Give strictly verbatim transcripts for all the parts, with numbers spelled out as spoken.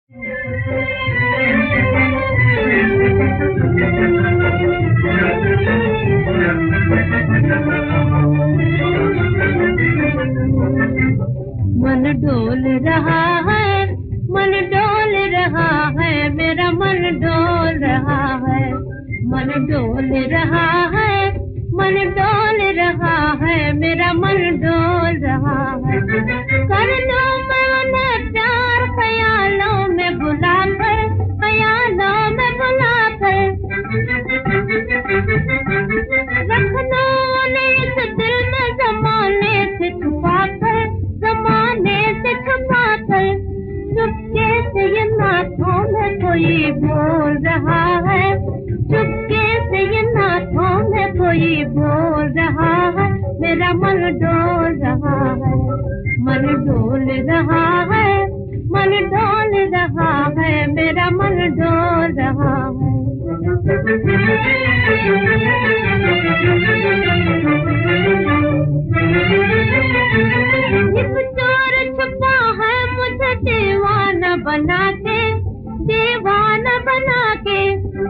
मन डोल रहा है, मन डोल रहा है, मेरा मन डोल रहा है। मन डोल रहा है, मन डोल रहा है, मेरा मन डोल रहा है। कर लो मैंने प्यार ख्यालों में भुला कर, ख्यालों में भुला कर। रखना इस दिल में ज़माने से छुपा कर, ज़माने से छुपा कर। चुपके से ये नाथों में कोई बोल रहा है, चुपके से ये नाथों में कोई बोल रहा है। मेरा मन डोल रहा है, मन डोल रहा है, मन डोल रहा है, मेरा मन डोल रहा है। एक चोर छुपा है मुझे दीवाना बना के, दीवाना बना के।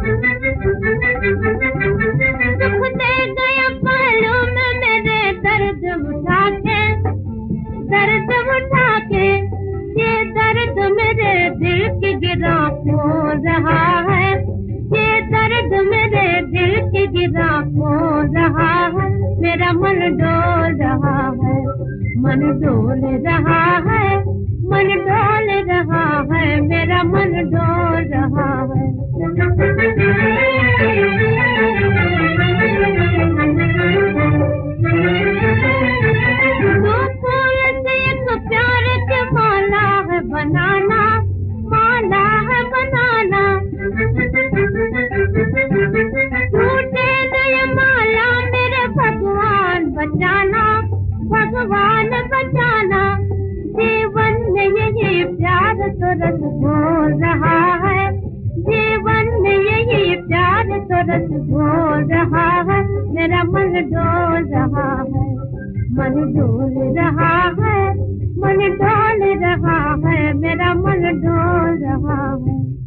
दुख दे गया पहलू में मेरे दर्द उठा के, दर्द उठा के। ये दर्द मेरे दिल की गिरा खोल रहा है, ये दर्द मेरे दिल की गिरा खोल रहा है। मेरा मन डोल रहा है, मन डोल रहा है, मन डोल रहा है, मेरा मन डोल रहा है। दो फूल से एक प्यार की माला है बनाना, माला है बनाना। टूटे गए माला मेरे भगवान बचाना, भगवान बचाना। जीवन में यही प्यार तो रस बोल रहा है, जीवन में यही प्यार तो रस बोल रहा है। मेरा मन डोल रहा है, मन डोल रहा है, मन डोल रहा है, मेरा मन डोल रहा है।